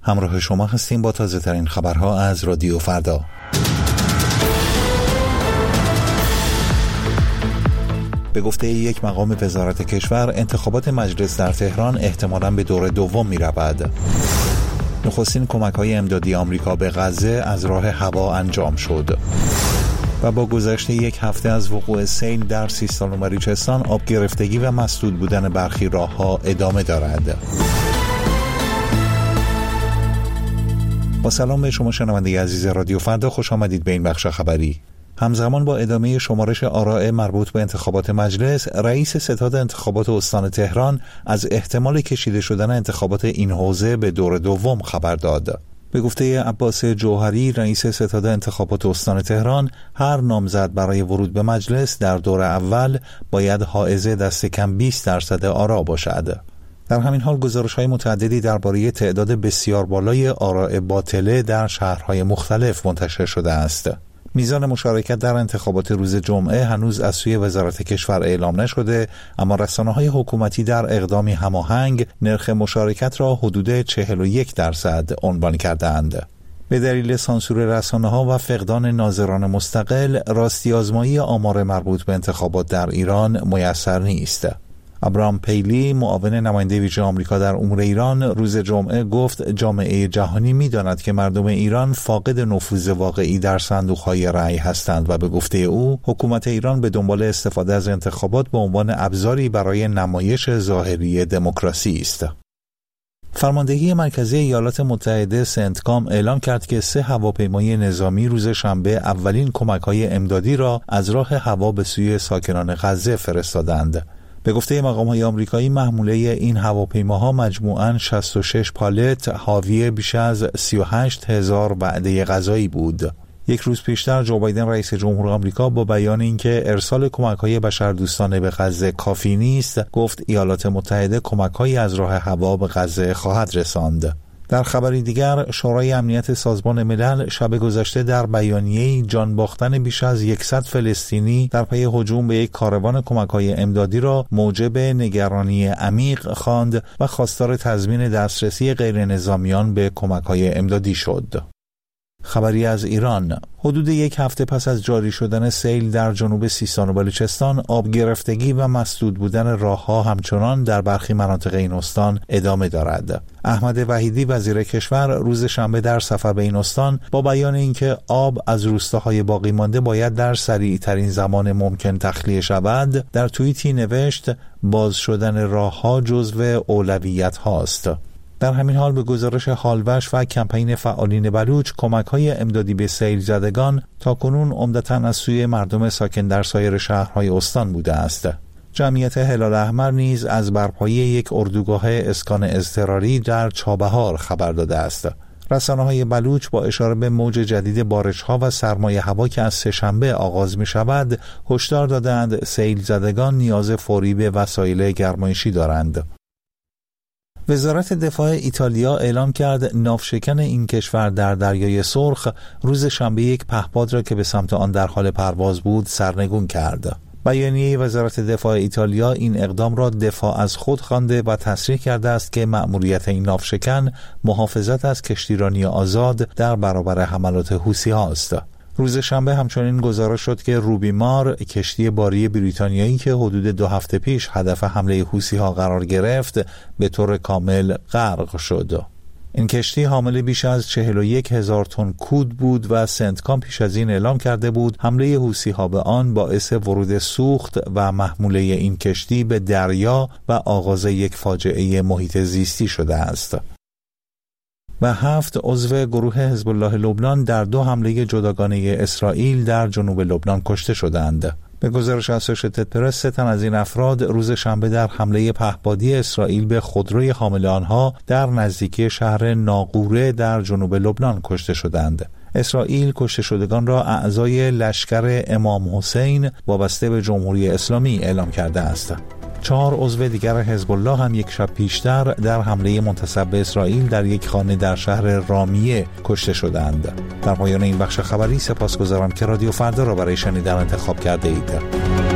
همراه شما هستیم با تازه ترین خبرها از رادیو فردا. به گفته یک مقام وزارت کشور، انتخابات مجلس در تهران احتمالاً به دور دوم می رود. نخستین کمک‌های امدادی آمریکا به غزه از راه هوا انجام شد. و با گذشت یک هفته از وقوع سیل در سیستان و بلوچستان، آب گرفتگی و مسدود بودن برخی راه‌ها ادامه دارد. با سلام به شما شنونده عزیز رادیو فردا، خوش آمدید به این بخش خبری. همزمان با ادامه شمارش آراء مربوط به انتخابات مجلس، رئیس ستاد انتخابات استان تهران از احتمال کشیده شدن انتخابات این حوزه به دور دوم خبر داد. به گفته عباس جوهری، رئیس ستاد انتخابات استان تهران، هر نامزد برای ورود به مجلس در دور اول باید حائز دست کم 20% آرا باشد. در همین حال گزارش‌های متعددی درباره تعداد بسیار بالای آراء باطله در شهرهای مختلف منتشر شده است. میزان مشارکت در انتخابات روز جمعه هنوز از سوی وزارت کشور اعلام نشده، اما رسانه‌های حکومتی در اقدامی هماهنگ نرخ مشارکت را حدود 41% عنوان کردند. به دلیل سانسور رسانه‌ها و فقدان ناظران مستقل، راستی آزمایی آمار مربوط به انتخابات در ایران میسر نیست. ابراهام پیلی، معاون نماینده ویژه آمریکا در امور ایران، روز جمعه گفت جامعه جهانی می‌داند که مردم ایران فاقد نفوذ واقعی در صندوق‌های رأی هستند و به گفته او، حکومت ایران به دنبال استفاده از انتخابات به عنوان ابزاری برای نمایش ظاهری دموکراسی است. فرماندهی مرکزی ایالات متحده سنتکام اعلام کرد که 3 هواپیمای نظامی روز شنبه اولین کمک‌های امدادی را از راه هوا به سوی ساکنان غزه فرستادند. به گفته مقام‌های آمریکایی، محموله این هواپیماها مجموعاً 66 پالت حاوی بیش از 38,000 وعده غذایی بود. یک روز پیشتر جو بایدن رئیس جمهور آمریکا با بیان اینکه ارسال کمک‌های بشردوستانه به غزه کافی نیست، گفت ایالات متحده کمک‌هایی از راه هوا به غزه خواهد رساند. در خبری دیگر، شورای امنیت سازمان ملل شب گذشته در بیانیه‌ای جان باختن بیش از 100 فلسطینی در پی هجوم به یک کاروان کمک‌های امدادی را موجب نگرانی عمیق خواند و خواستار تضمین دسترسی غیرنظامیان به کمک‌های امدادی شد. خبری از ایران: حدود یک هفته پس از جاری شدن سیل در جنوب سیستان و بلوچستان، آب گرفتگی و مسدود بودن راه‌ها همچنان در برخی مناطق این استان ادامه دارد. احمد وحیدی، وزیر کشور، روز شنبه در سفر به این استان با بیان اینکه آب از روستاهای باقی مانده باید در سریع‌ترین زمان ممکن تخلیه شود، در توییتی نوشت باز شدن راه‌ها جزو اولویت هاست. در همین حال به گزارش هالوش و کمپین فعالین بلوچ، کمک‌های امدادی به سیل زدگان تاکنون عمدتاً از سوی مردم ساکن در سایر شهرهای استان بوده است. جمعیت هلال احمر نیز از برپایی یک اردوگاه اسکان اضطراری در چابهار خبر داده است. رسانه‌های بلوچ با اشاره به موج جدید بارش‌ها و سرمای هوا که از سه‌شنبه آغاز می‌شود، هشدار دادند سیل زدگان نیاز فوری به وسایل گرمایشی دارند. وزارت دفاع ایتالیا اعلام کرد ناوشکن این کشور در دریای سرخ روز شنبه یک پهپاد را که به سمت آن در حال پرواز بود سرنگون کرد. بیانیه وزارت دفاع ایتالیا این اقدام را دفاع از خود خوانده و تصریح کرده است که مأموریت این ناوشکن محافظت از کشتیرانی آزاد در برابر حملات حوثی‌ها است. روز شنبه همچنین گزارش شد که روبیمار، کشتی باری بریتانیایی که حدود 2 هفته پیش هدف حمله حوثی‌ها قرار گرفت، به طور کامل غرق شد. این کشتی حامل بیش از 41,000 تن کود بود و سنتکام پیش از این اعلام کرده بود حمله حوثی‌ها به آن باعث ورود سوخت و محموله این کشتی به دریا و آغاز یک فاجعه محیط زیستی شده است. و 7 عضو گروه حزب الله لبنان در 2 حمله جداگانه اسرائیل در جنوب لبنان کشته شدند. به گزارش اسوشیتد پرس، 3 تن از این افراد روز شنبه در حمله پهپادی اسرائیل به خودروی حامل آنها در نزدیکی شهر ناقوره در جنوب لبنان کشته شدند. اسرائیل کشته شدگان را اعضای لشکر امام حسین وابسته به جمهوری اسلامی اعلام کرده است. 4 عضو دیگر حزب الله هم یک شب پیشتر در حمله منتسب به اسرائیل در یک خانه در شهر رامیه کشته شدند. در پایان این بخش خبری سپاسگزارم که رادیو فردا را برای شنیدن انتخاب کرده اید.